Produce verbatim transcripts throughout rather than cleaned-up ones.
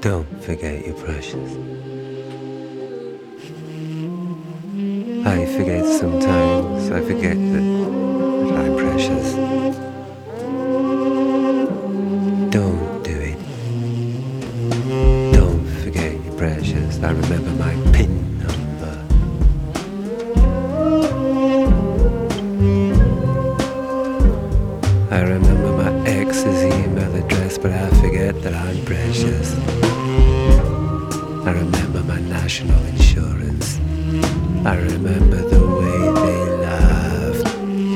Don't forget you're precious. I forget sometimes, I forget that, that I'm precious. Don't do it. Don't forget you're precious. I remember my pin number. I remember my ex's email address, but I forget that I'm precious. I remember my national insurance. I remember the way they laughed.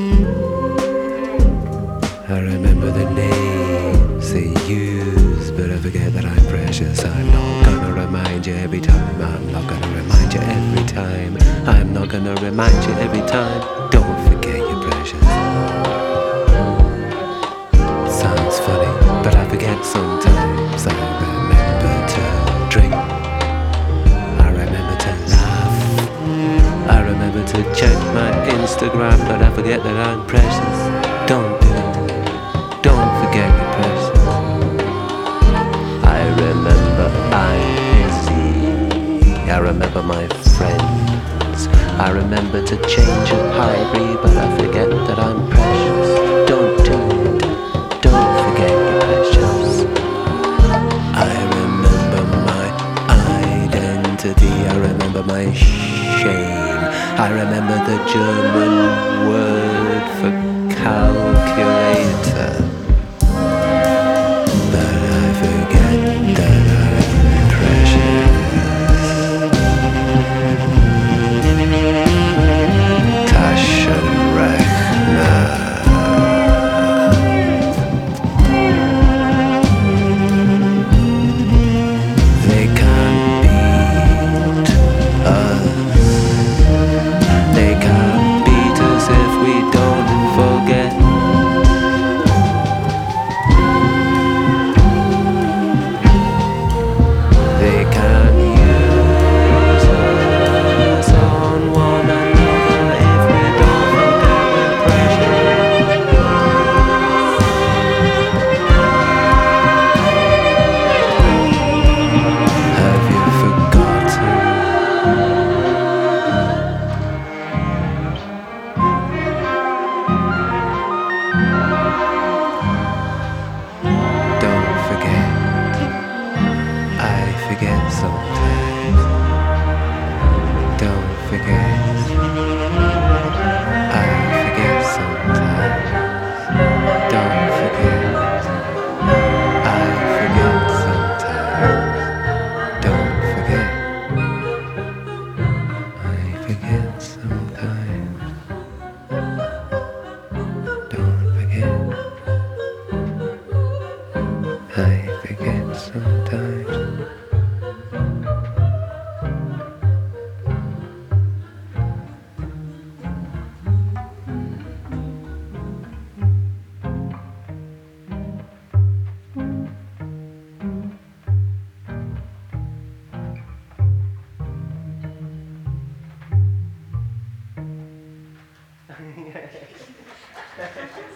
I remember the names they used, but I forget that I'm precious. I'm not gonna remind you every time. I'm not gonna remind you every time. I'm not gonna remind you every time. Don't forget you're precious. Sounds funny, but I forget sometimes. I remember to drink. I remember to laugh. I remember to check my Instagram, but I forget that I'm precious. Don't do it. Don't forget you're precious. I remember I'm busy. I remember my friends. I remember to change a hybrid, but I forget that I'm precious. Don't do it. Don't forget you're precious. I remember my identity. I remember my shame. I remember the German word